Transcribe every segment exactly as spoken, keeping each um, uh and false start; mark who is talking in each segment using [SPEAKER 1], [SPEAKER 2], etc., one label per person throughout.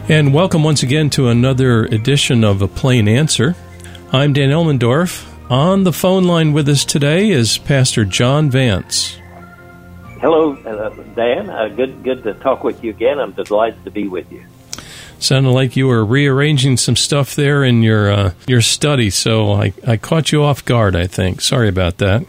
[SPEAKER 1] And welcome once again to another edition of A Plain Answer. I'm Dan Elmendorf. On the phone line with us today is Pastor John Vance.
[SPEAKER 2] Hello, uh, Dan. Uh, good good to talk with you again. I'm delighted to be with you.
[SPEAKER 1] Sounded like you were rearranging some stuff there in your uh, your study, so I, I caught you off guard, I think. Sorry about that.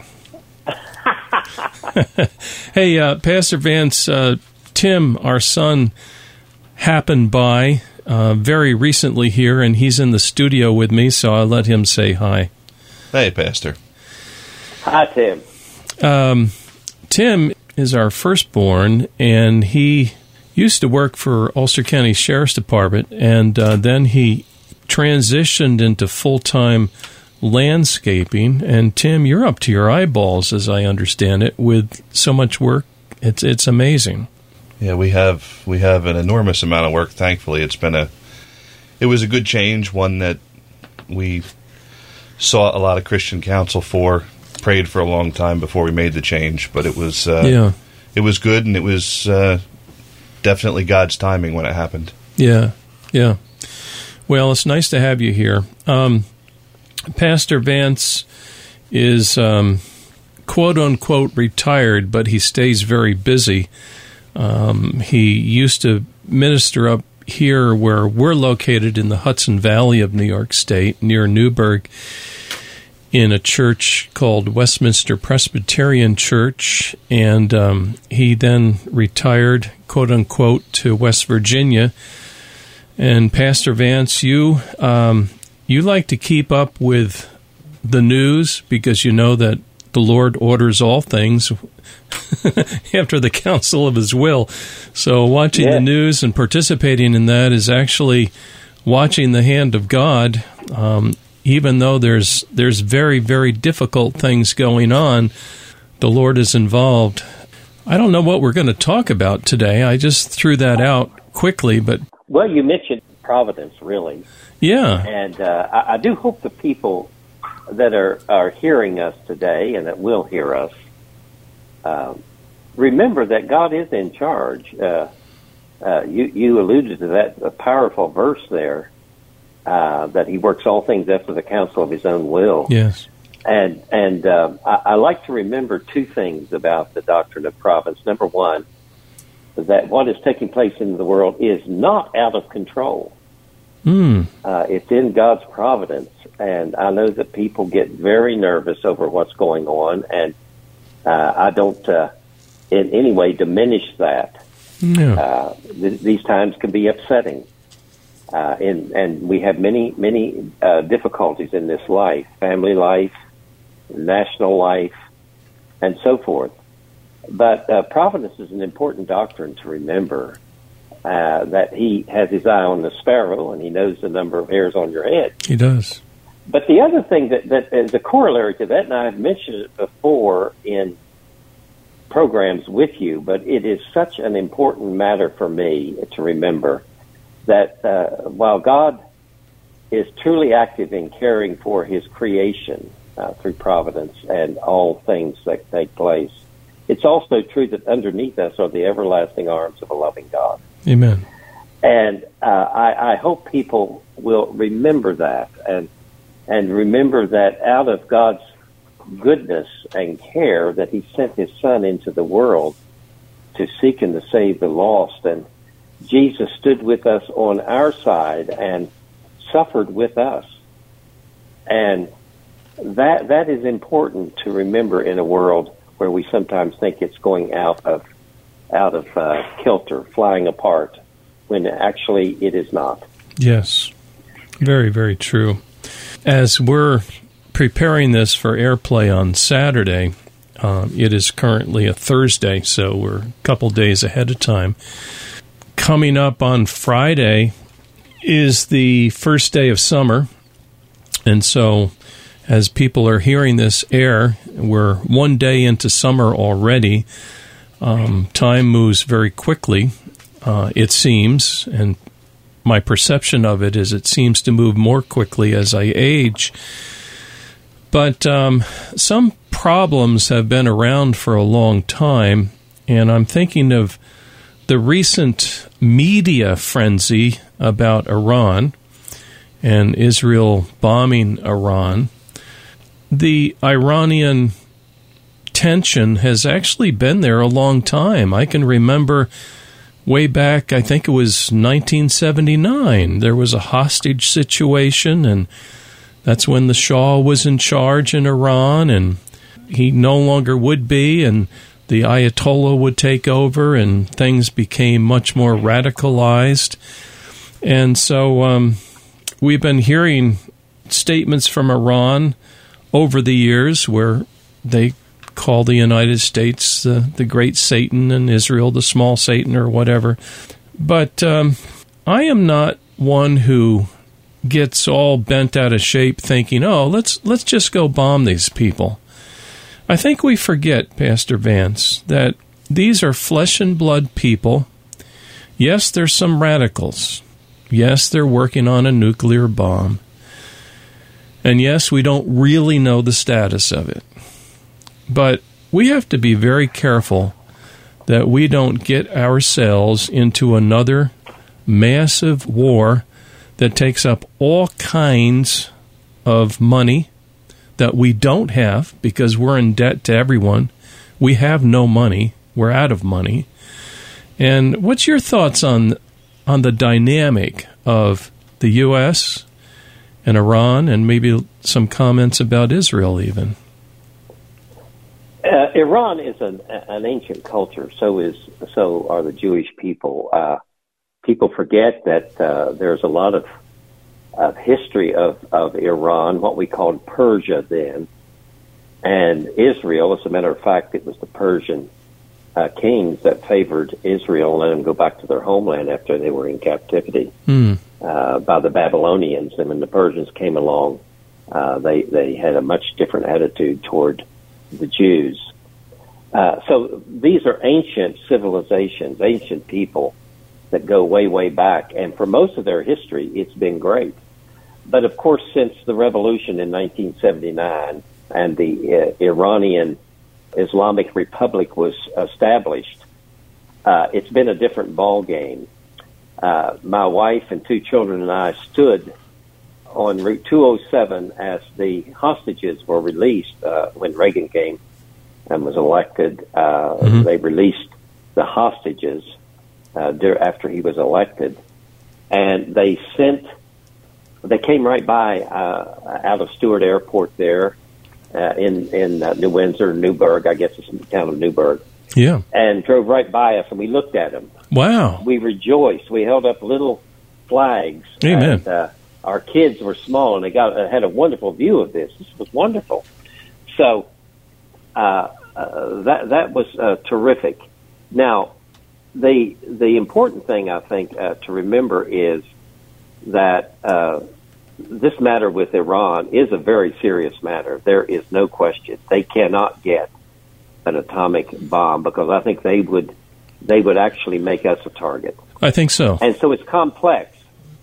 [SPEAKER 1] Hey, uh, Pastor Vance, uh, Tim, our son, happened by uh, very recently here, and he's in the studio with me, so I'll let him say hi.
[SPEAKER 3] Hey, Pastor.
[SPEAKER 2] Hi, Tim.
[SPEAKER 1] Um, Tim is our firstborn, and he used to work for Ulster County Sheriff's Department, and uh, then he transitioned into full-time landscaping. And Tim, you're up to your eyeballs, as I understand it, with so much work. It's it's amazing.
[SPEAKER 3] Yeah, we have we have an enormous amount of work. Thankfully, it's been a it was a good change, one that we sought a lot of Christian counsel for, prayed for a long time before we made the change. But it was uh,
[SPEAKER 1] yeah,
[SPEAKER 3] it was good, and it was uh, definitely God's timing when it happened.
[SPEAKER 1] Yeah, yeah. Well, it's nice to have you here. Um, Pastor Vance is um, quote unquote retired, but he stays very busy. Um, he used to minister up here where we're located in the Hudson Valley of New York State, near Newburgh, in a church called Westminster Presbyterian Church. And um, he then retired, quote unquote, to West Virginia. And Pastor Vance, you um, you like to keep up with the news because you know that the Lord orders all things after the counsel of His will. So watching yeah. the news and participating in that is actually watching the hand of God. Um, even though there's there's very, very difficult things going on, the Lord is involved. I don't know what we're going to talk about today. I just threw that out quickly, but
[SPEAKER 2] well, you mentioned providence, really.
[SPEAKER 1] Yeah,
[SPEAKER 2] and uh, I, I do hope the people that are, are hearing us today and that will hear us, uh, remember that God is in charge. Uh, uh, you, you alluded to that a powerful verse there, uh, that He works all things after the counsel of His own will.
[SPEAKER 1] Yes.
[SPEAKER 2] And and uh, I, I like to remember two things about the doctrine of providence. Number one, that what is taking place in the world is not out of control.
[SPEAKER 1] Mm.
[SPEAKER 2] Uh, it's in God's providence. And I know that people get very nervous over what's going on, and uh, I don't uh, in any way diminish that.
[SPEAKER 1] No.
[SPEAKER 2] Uh, th- these times can be upsetting, uh, and, and we have many, many uh, difficulties in this life, family life, national life, and so forth. But uh, providence is an important doctrine to remember, uh, that He has His eye on the sparrow, and He knows the number of hairs on your head.
[SPEAKER 1] He does.
[SPEAKER 2] But the other thing that, that is a corollary to that, and I've mentioned it before in programs with you, but it is such an important matter for me to remember that uh, while God is truly active in caring for His creation uh, through providence and all things that take place, it's also true that underneath us are the everlasting arms of a loving God.
[SPEAKER 1] Amen.
[SPEAKER 2] And uh, I, I hope people will remember that and And remember that out of God's goodness and care that He sent His Son into the world to seek and to save the lost. And Jesus stood with us on our side and suffered with us. And that that is important to remember in a world where we sometimes think it's going out of out of uh, kilter, flying apart, when actually it is not.
[SPEAKER 1] Yes. Very, very true. As we're preparing this for airplay on Saturday, um, it is currently a Thursday, so we're a couple days ahead of time. Coming up on Friday is the first day of summer, and so as people are hearing this air, we're one day into summer already. Um, time moves very quickly, uh, it seems, and my perception of it is it seems to move more quickly as I age. But um, some problems have been around for a long time, and I'm thinking of the recent media frenzy about Iran and Israel bombing Iran, the Iranian tension has actually been there a long time. I can remember way back, I think it was nineteen seventy-nine, there was a hostage situation, and that's when the Shah was in charge in Iran, and he no longer would be, and the Ayatollah would take over, and things became much more radicalized. And so um, we've been hearing statements from Iran over the years where they call the United States uh, the great Satan and Israel the small Satan or whatever. But um, I am not one who gets all bent out of shape thinking, oh, let's let's just go bomb these people. I think we forget, Pastor Vance, that these are flesh and blood people. Yes, there's some radicals. Yes, they're working on a nuclear bomb. And yes, we don't really know the status of it. But we have to be very careful that we don't get ourselves into another massive war that takes up all kinds of money that we don't have because we're in debt to everyone. We have no money. We're out of money. And what's your thoughts on on the dynamic of the U S and Iran, and maybe some comments about Israel even?
[SPEAKER 2] Uh, Iran is an, an ancient culture. So is so are the Jewish people. Uh, people forget that uh, there's a lot of of history of, of Iran, what we called Persia then, and Israel. As a matter of fact, it was the Persian uh, kings that favored Israel and let them go back to their homeland after they were in captivity mm. uh, by the Babylonians. And when the Persians came along, uh, they, they had a much different attitude toward the Jews. Uh, so these are ancient civilizations, ancient people that go way, way back. And for most of their history, it's been great. But, of course, since the revolution in nineteen seventy-nine and the uh, Iranian Islamic Republic was established, uh, it's been a different ball game. Uh, my wife and two children and I stood on Route two oh seven as the hostages were released uh, when Reagan came and was elected. Uh, mm-hmm. They released the hostages uh, there after he was elected, and they sent. They came right by uh, out of Stewart Airport there uh, in in uh, New Windsor, Newburgh, I guess it's the town of Newburgh.
[SPEAKER 1] Yeah,
[SPEAKER 2] and drove right by us, and we looked at them.
[SPEAKER 1] Wow,
[SPEAKER 2] we rejoiced. We held up little flags.
[SPEAKER 1] Amen.
[SPEAKER 2] And, uh, our kids were small, and they got uh, had a wonderful view of this. This was wonderful. So uh, uh, that that was uh, terrific. Now, the the important thing I think uh, to remember is that uh, this matter with Iran is a very serious matter. There is no question. They cannot get an atomic bomb because I think they would they would actually make us a target.
[SPEAKER 1] I think so.
[SPEAKER 2] And so it's complex.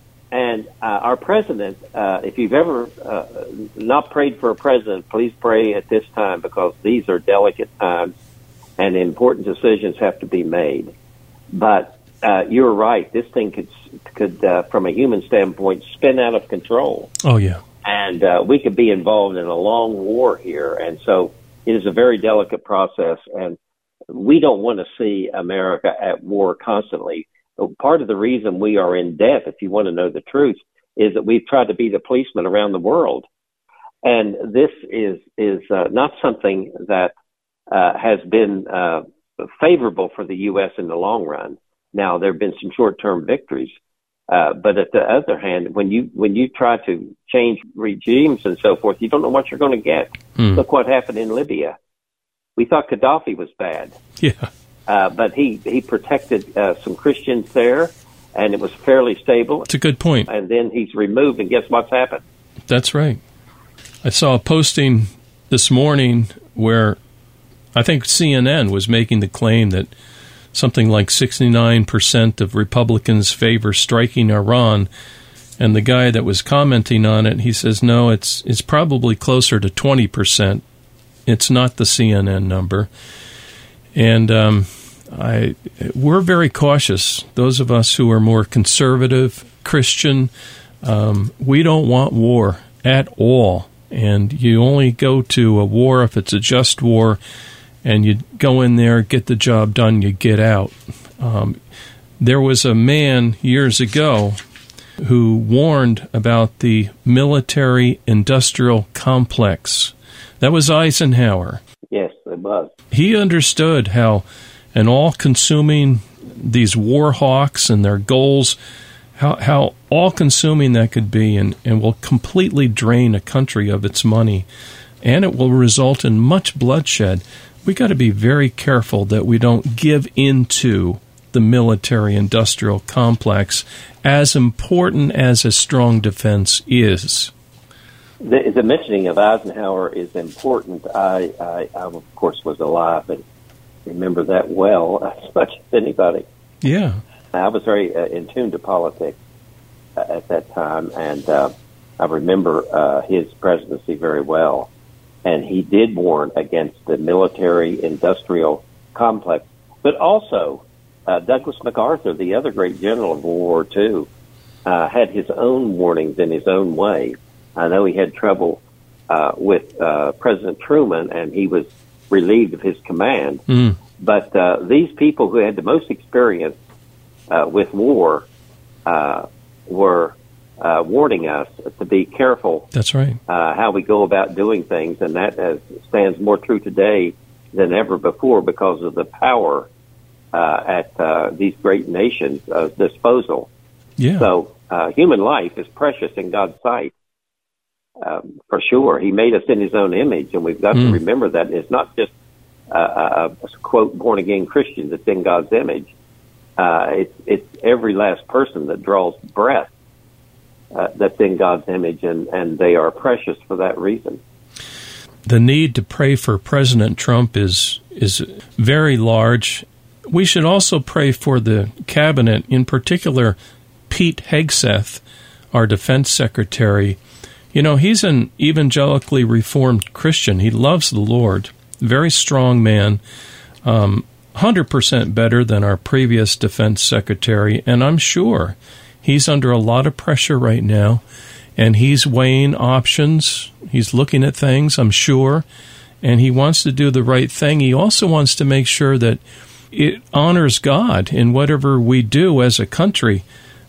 [SPEAKER 2] And uh, our president, uh, if you've ever uh, not prayed for a president, please pray at this time because these are delicate times and important decisions have to be made. But uh, you're right. This thing could, could uh, from a human standpoint, spin out of control.
[SPEAKER 1] Oh, yeah.
[SPEAKER 2] And uh, we could be involved in a long war here. And so it is a very delicate process. And we don't want to see America at war constantly. Part of the reason we are in debt, if you want to know the truth, is that we've tried to be the policeman around the world. And this is is uh, not something that uh, has been uh, favorable for the U S in the long run. Now, there have been some short-term victories. Uh, but at the other hand, when you when you try to change regimes and so forth, you don't know what you're going to get. Hmm. Look what happened in Libya. We thought Gaddafi was bad.
[SPEAKER 1] Yeah.
[SPEAKER 2] Uh, but he, he protected uh, some Christians there, and it was fairly stable.
[SPEAKER 1] It's a good point.
[SPEAKER 2] And then he's removed, and guess what's happened?
[SPEAKER 1] That's right. I saw a posting this morning where I think C N N was making the claim that something like sixty-nine percent of Republicans favor striking Iran, and the guy that was commenting on it, he says, no, it's it's probably closer to twenty percent. It's not the C N N number. And um, I we're very cautious. Those of us who are more conservative, Christian, um, we don't want war at all. And you only go to a war if it's a just war, and you go in there, get the job done, you get out. Um, there was a man years ago who warned about the military-industrial complex. That was Eisenhower.
[SPEAKER 2] Yes, it was.
[SPEAKER 1] He understood how an all-consuming, these war hawks and their goals, how, how all-consuming that could be, and, and will completely drain a country of its money, and it will result in much bloodshed. We got to be very careful that we don't give into the military-industrial complex, as important as a strong defense is.
[SPEAKER 2] The, the mentioning of Eisenhower is important. I, I, I, of course, was alive and remember that well, as much as anybody.
[SPEAKER 1] Yeah.
[SPEAKER 2] I was very uh, in tune to politics uh, at that time, and uh, I remember uh, his presidency very well. And he did warn against the military-industrial complex, but also uh, Douglas MacArthur, the other great general of World War Two, uh, had his own warnings in his own way. I know he had trouble uh, with uh, President Truman, and he was relieved of his command. Mm. But uh, these people who had the most experience uh, with war uh, were uh, warning us to be careful.
[SPEAKER 1] That's right.
[SPEAKER 2] Uh, how we go about doing things, and that uh, stands more true today than ever before because of the power uh, at uh, these great nations' uh, disposal.
[SPEAKER 1] Yeah.
[SPEAKER 2] So uh, human life is precious in God's sight. Um, for sure. He made us in his own image, and we've got mm. to remember that it's not just uh, a, a quote born-again Christian that's in God's image. Uh, it's, it's every last person that draws breath uh, that's in God's image, and, and they are precious for that reason.
[SPEAKER 1] The need to pray for President Trump is is very large. We should also pray for the cabinet, in particular Pete Hegseth, our defense secretary. You know, he's an evangelically reformed Christian. He loves the Lord. Very strong man. Um, one hundred percent better than our previous defense secretary. And I'm sure he's under a lot of pressure right now. And he's weighing options. He's looking at things, I'm sure. And he wants to do the right thing. He also wants to make sure that it honors God in whatever we do as a country.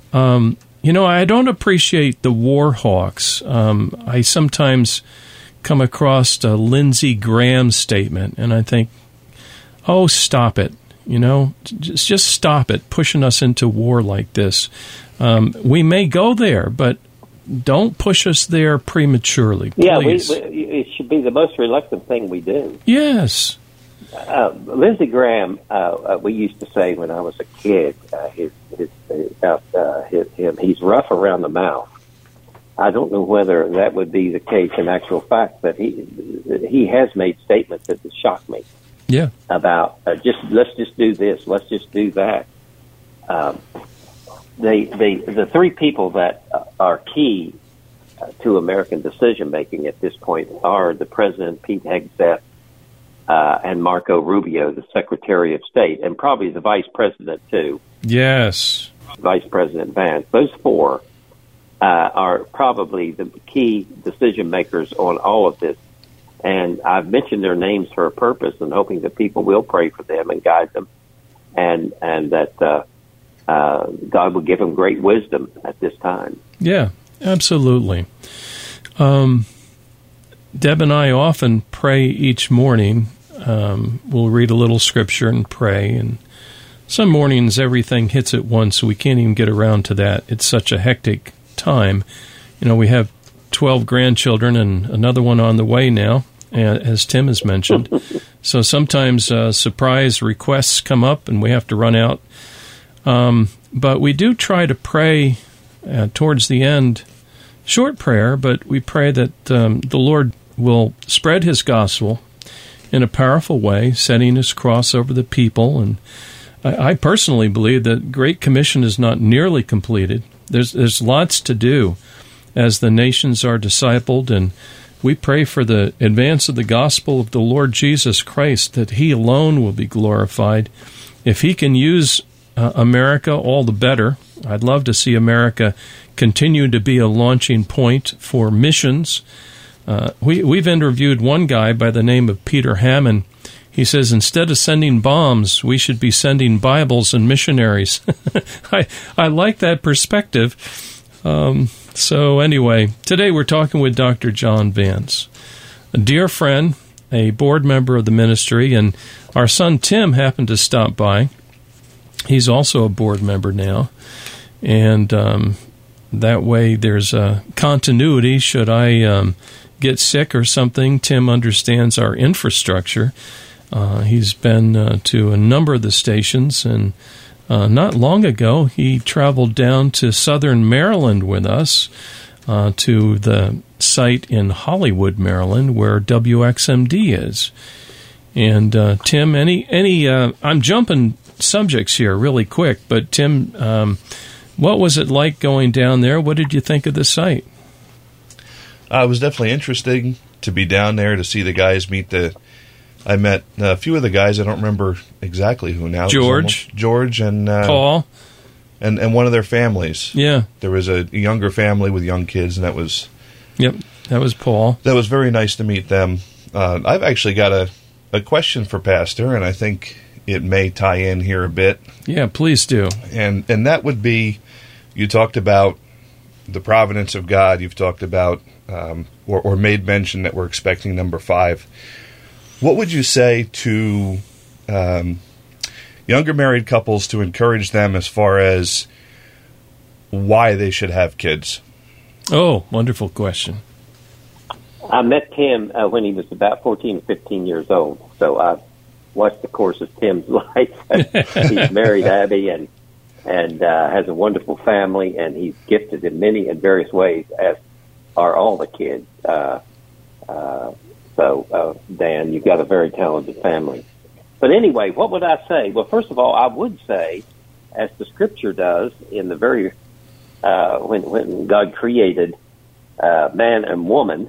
[SPEAKER 1] Um You know, I don't appreciate the war hawks. Um, I sometimes come across a Lindsey Graham statement, and I think, oh, stop it. You know, just, just stop it, pushing us into war like this. Um, we may go there, but don't push us there prematurely, please.
[SPEAKER 2] Yeah, we, we, it should be the most reluctant thing we do.
[SPEAKER 1] Yes.
[SPEAKER 2] Uh, Lindsey Graham, uh, uh, we used to say when I was a kid, uh, his, his, about uh, his, him, he's rough around the mouth. I don't know whether that would be the case in actual fact, but he he has made statements that shock me.
[SPEAKER 1] Yeah.
[SPEAKER 2] About uh, just let's just do this, let's just do that. Um, they they the three people that are key uh, to American decision making at this point are the President, Pete Hegseth, Uh, and Marco Rubio, the Secretary of State, and probably the Vice President, too.
[SPEAKER 1] Yes.
[SPEAKER 2] Vice President Vance. Those four uh, are probably the key decision makers on all of this. And I've mentioned their names for a purpose and hoping that people will pray for them and guide them, and, and that uh, uh, God will give them great wisdom at this time.
[SPEAKER 1] Yeah, absolutely. Um Deb and I often pray each morning. Um, we'll read a little scripture and pray. And some mornings everything hits at once, so we can't even get around to that. It's such a hectic time. You know, we have twelve grandchildren and another one on the way now, as Tim has mentioned. So sometimes uh, surprise requests come up and we have to run out. Um, but we do try to pray uh, towards the end. Short prayer, but we pray that um, the Lord will spread his gospel in a powerful way, setting his cross over the people. And I, I personally believe that Great Commission is not nearly completed. There's there's lots to do as the nations are discipled, and we pray for the advance of the gospel of the Lord Jesus Christ, that He alone will be glorified. If He can use uh, America, all the better. I'd love to see America continue to be a launching point for missions. Uh, we, we've interviewed one guy by the name of Peter Hammond. He says, instead of sending bombs, we should be sending Bibles and missionaries. I, I like that perspective. Um, so anyway, today we're talking with Doctor John Vance, a dear friend, a board member of the ministry, and our son Tim happened to stop by. He's also a board member now, and um, that way there's a continuity. Should I um, get sick or something, Tim understands our infrastructure. Uh, he's been uh, to a number of the stations, and uh, not long ago he traveled down to southern Maryland with us uh, to the site in Hollywood, Maryland, where W X M D is. And uh, Tim, any any uh, I'm jumping subjects here really quick, but Tim, um, what was it like going down there? What did you think of the site?
[SPEAKER 3] Uh, it was definitely interesting to be down there to see the guys meet the. I met a few of the guys. I don't remember exactly who now.
[SPEAKER 1] George,
[SPEAKER 3] George, and uh,
[SPEAKER 1] Paul,
[SPEAKER 3] and and one of their families.
[SPEAKER 1] Yeah,
[SPEAKER 3] there was a younger family with young kids, and that was.
[SPEAKER 1] Yep, that was Paul.
[SPEAKER 3] That was very nice to meet them. Uh, I've actually got a a question for Pastor, and I think it may tie in here a bit.
[SPEAKER 1] Yeah, please do.
[SPEAKER 3] And and that would be, you talked about the providence of God. You've talked about um, or, or made mention that we're expecting number five. What would you say to um, younger married couples to encourage them as far as why they should have kids?
[SPEAKER 1] Oh, wonderful question.
[SPEAKER 2] I met Tim uh, when he was about fourteen, fifteen years old. So I watched the course of Tim's life. He's married Abby and and uh, has a wonderful family, and he's gifted in many and various ways, as are all the kids. Uh, uh, so, uh, Dan, you've got a very talented family. But anyway, what would I say? Well, first of all, I would say, as the Scripture does, in the very uh, when when God created uh, man and woman,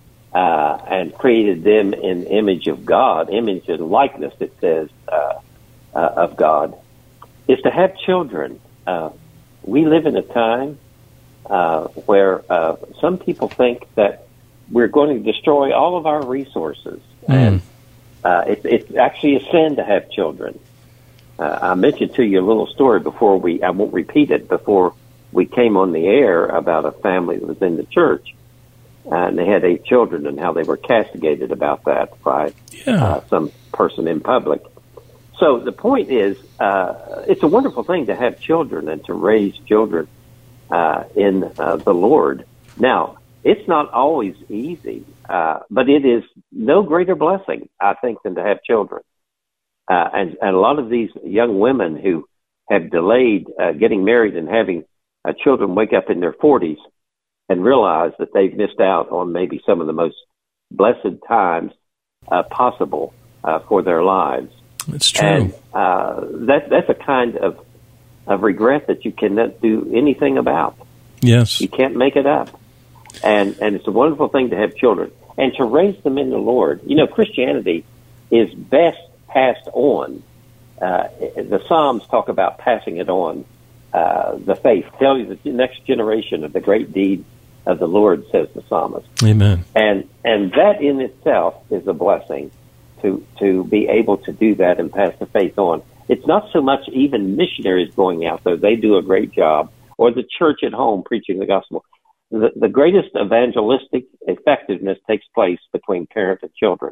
[SPEAKER 2] Uh, and created them in image of God, image and likeness, it says, uh, uh, of God, is to have children. Uh, we live in a time uh, where uh, some people think that we're going to destroy all of our resources. Mm. And uh, it, it's actually a sin to have children. Uh, I mentioned to you a little story before we, I won't repeat it, before we came on the air about a family that was in the church. Uh, and they had eight children, and how they were castigated about that by
[SPEAKER 1] yeah.
[SPEAKER 2] uh, some person in public. So the point is, uh, it's a wonderful thing to have children and to raise children uh, in uh, the Lord. Now, it's not always easy, uh, but it is no greater blessing, I think, than to have children. Uh, and, and a lot of these young women who have delayed uh, getting married and having uh, children wake up in their forties and realize that they've missed out on maybe some of the most blessed times uh, possible uh, for their lives.
[SPEAKER 1] It's true.
[SPEAKER 2] And uh, that, that's a kind of, of regret that you cannot do anything about.
[SPEAKER 1] Yes.
[SPEAKER 2] You can't make it up. And, and it's a wonderful thing to have children and to raise them in the Lord. You know, Christianity is best passed on. Uh, the Psalms talk about passing it on. Uh, the faith, tell you the next generation of the great deeds of the Lord, says the psalmist.
[SPEAKER 1] Amen.
[SPEAKER 2] And and that in itself is a blessing to to be able to do that and pass the faith on. It's not so much even missionaries going out there; they do a great job, or the church at home preaching the gospel. The, the greatest evangelistic effectiveness takes place between parent and children,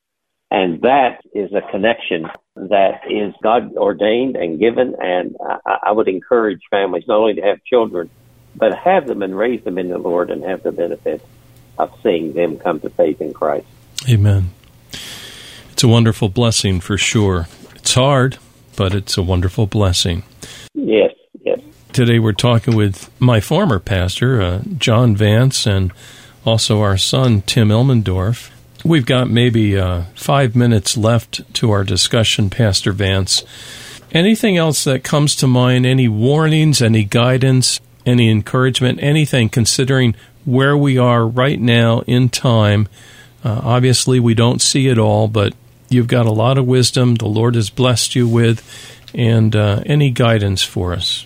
[SPEAKER 2] and that is a connection that is God ordained and given. And I, I would encourage families not only to have children, but have them and raise them in the Lord and have the benefit of seeing them come to faith in Christ.
[SPEAKER 1] Amen. It's a wonderful blessing for sure. It's hard, but it's a wonderful blessing.
[SPEAKER 2] Yes, yes.
[SPEAKER 1] Today we're talking with my former pastor, uh, John Vance, and also our son, Tim Elmendorf. We've got maybe uh, five minutes left to our discussion, Pastor Vance. Anything else that comes to mind, any warnings, any guidance, any encouragement, anything considering where we are right now in time. Uh, obviously, we don't see it all, but you've got a lot of wisdom the Lord has blessed you with, and uh, any guidance for us.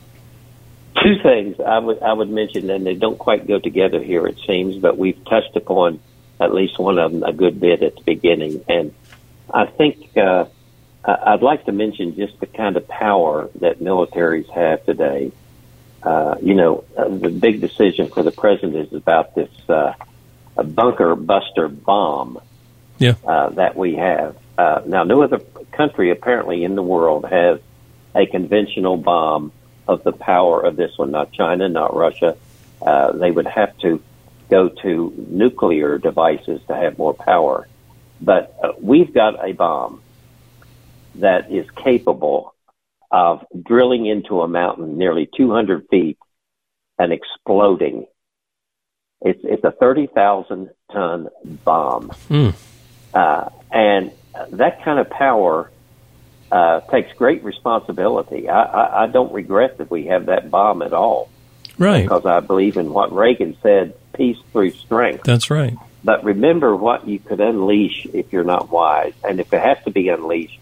[SPEAKER 2] Two things I would I would mention, and they don't quite go together here, it seems, but we've touched upon at least one of them a good bit at the beginning. And I think uh, I'd like to mention just the kind of power that militaries have today. Uh, you know, uh, the big decision for the president is about this uh, a bunker buster bomb
[SPEAKER 1] yeah.
[SPEAKER 2] uh, that we have. Uh, now, no other country apparently in the world has a conventional bomb of the power of this one, not China, not Russia. Uh, they would have to go to nuclear devices to have more power. But uh, we've got a bomb that is capable of drilling into a mountain nearly two hundred feet and exploding. It's, it's a thirty thousand ton bomb.
[SPEAKER 1] Mm.
[SPEAKER 2] Uh, and that kind of power uh, takes great responsibility. I, I, I don't regret that we have that bomb at all.
[SPEAKER 1] Right.
[SPEAKER 2] Because I believe in what Reagan said, peace through strength.
[SPEAKER 1] That's right.
[SPEAKER 2] But remember what you could unleash if you're not wise. And if it has to be unleashed,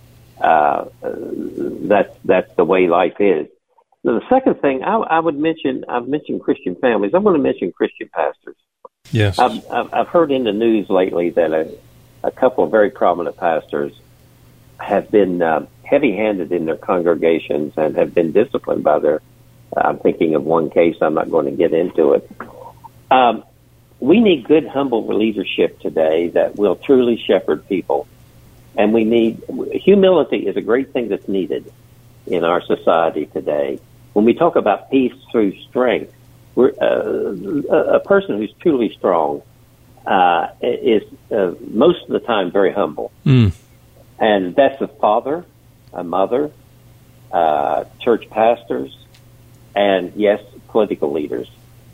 [SPEAKER 2] uh, that's, that's the way life is. Now, the second thing I, I would mention, I've mentioned Christian families. I want to mention Christian pastors.
[SPEAKER 1] Yes.
[SPEAKER 2] I've, I've, I've heard in the news lately that a, a couple of very prominent pastors have been uh, heavy-handed in their congregations and have been disciplined by their, I'm thinking of one case, I'm not going to get into it. Um, we need good, humble leadership today that will truly shepherd people. And we need, humility is a great thing that's needed in our society today. When we talk about peace through strength, we're, uh, a person who's truly strong uh, is uh, most of the time very humble.
[SPEAKER 1] Mm.
[SPEAKER 2] And that's a father, a mother, uh, church pastors, and, yes, political leaders.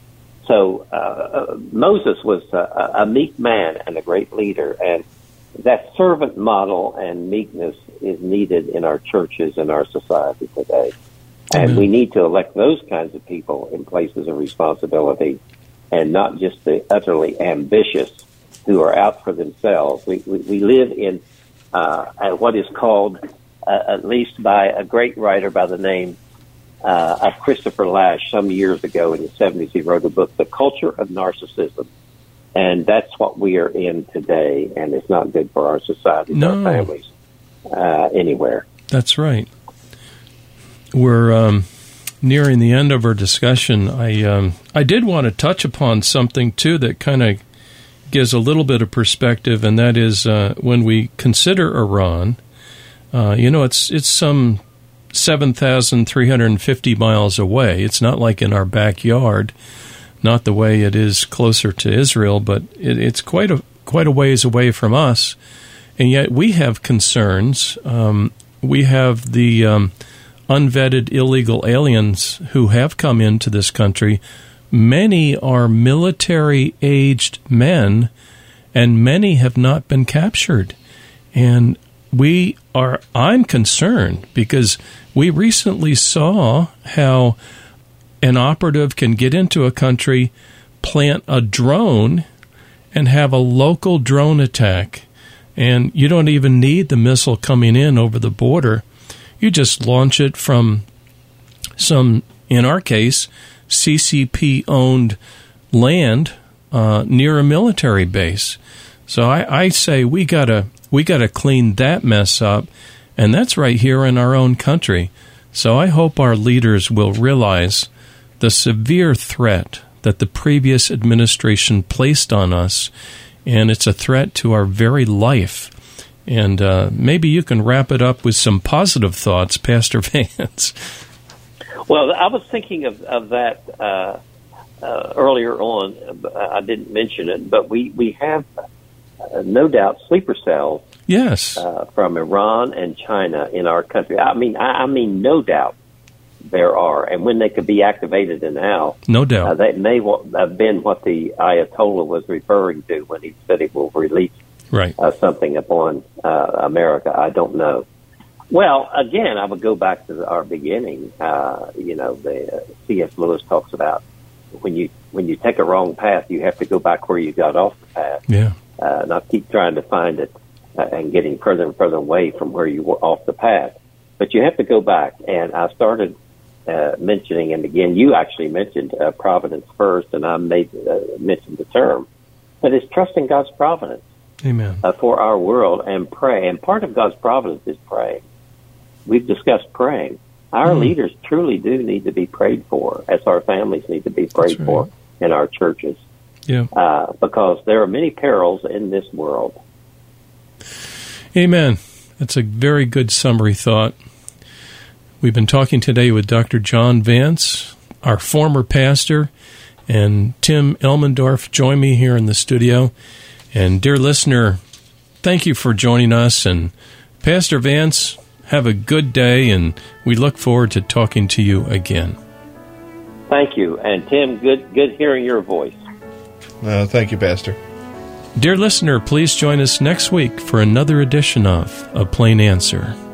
[SPEAKER 2] So uh, uh, Moses was a, a meek man and a great leader, and that servant model and meekness is needed in our churches and our society today. And we need to elect those kinds of people in places of responsibility and not just the utterly ambitious who are out for themselves. We, we, we live in uh, what is called, uh, at least by a great writer by the name uh, of Christopher Lasch, some years ago in the seventies, he wrote a book, The Culture of Narcissism. And that's what we are in today, and it's not good for our society,
[SPEAKER 1] no.
[SPEAKER 2] our families, uh, anywhere.
[SPEAKER 1] That's right. We're um, nearing the end of our discussion. I um, I did want to touch upon something, too, that kind of gives a little bit of perspective, and that is uh, when we consider Iran, uh, you know, it's it's some seven thousand three hundred fifty miles away. It's not like in our backyard, not the way it is closer to Israel, but it, it's quite a quite a ways away from us, and yet we have concerns. Um, we have the um, unvetted illegal aliens who have come into this country. Many are military-aged men, and many have not been captured. And we are, I'm concerned because we recently saw how an operative can get into a country, plant a drone, and have a local drone attack. And you don't even need the missile coming in over the border. You just launch it from some, in our case, C C P-owned land uh, near a military base. So I, I say we gotta we gotta clean that mess up, and that's right here in our own country. So I hope our leaders will realize the severe threat that the previous administration placed on us, and it's a threat to our very life. And uh, maybe you can wrap it up with some positive thoughts, Pastor Vance.
[SPEAKER 2] Well, I was thinking of, of that uh, uh, earlier on. I didn't mention it, but we, we have uh, no doubt sleeper cells
[SPEAKER 1] yes.
[SPEAKER 2] uh, from Iran and China in our country. I mean, I, I mean, no doubt there are. And when they could be activated and how.
[SPEAKER 1] No doubt.
[SPEAKER 2] Uh, that may have been what the Ayatollah was referring to when he said it will release
[SPEAKER 1] right.
[SPEAKER 2] uh, something upon uh, America. I don't know. Well, again, I would go back to our beginning. Uh, you know, the uh, C S. Lewis talks about when you when you take a wrong path, you have to go back where you got off the path.
[SPEAKER 1] Yeah.
[SPEAKER 2] Uh, not keep trying to find it uh, and getting further and further away from where you were off the path. But you have to go back. And I started uh, mentioning, and again, you actually mentioned uh, providence first, and I made uh, mentioned the term. But it's trusting God's providence.
[SPEAKER 1] Amen.
[SPEAKER 2] Uh, for our world and pray. And part of God's providence is praying. We've discussed praying. Our mm. leaders truly do need to be prayed for, as our families need to be prayed right. for in our churches.
[SPEAKER 1] Yeah.
[SPEAKER 2] Uh, because there are many perils in this world.
[SPEAKER 1] Amen. That's a very good summary thought. We've been talking today with Doctor John Vance, our former pastor, and Tim Elmendorf join me here in the studio. And dear listener, thank you for joining us. And Pastor Vance, have a good day, and we look forward to talking to you again.
[SPEAKER 2] Thank you. And Tim, good good hearing your voice.
[SPEAKER 3] Uh, thank you, Pastor.
[SPEAKER 1] Dear listener, please join us next week for another edition of A Plain Answer.